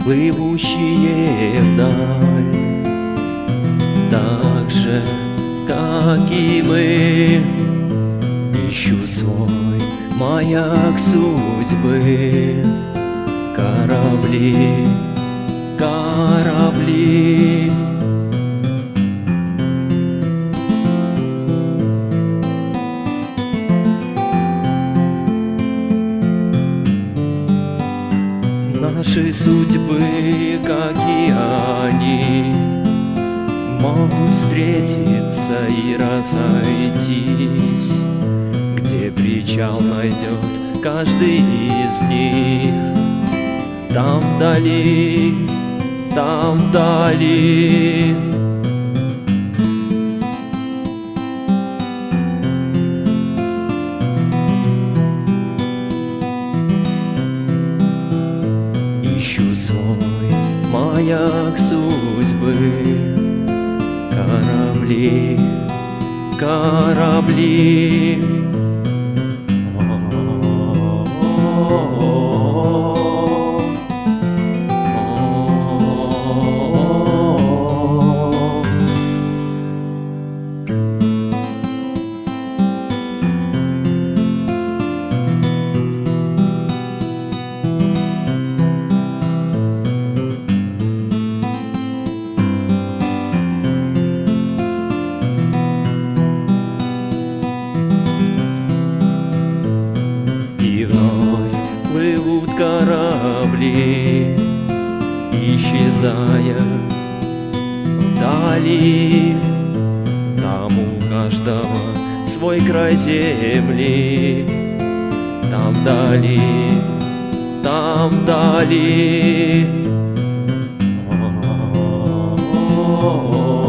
плывущие вдаль, так же, как и мы, ищут свой маяк судьбы. Корабли, корабли, наши судьбы, как и они, могут встретиться и разойтись. Где причал найдет каждый из них, там вдали, там вдали. Ищут свой маяк судьбы. Корабли, корабли. И вновь плывут корабли, исчезая вдали. Там у каждого свой край земли, там вдали, там вдали.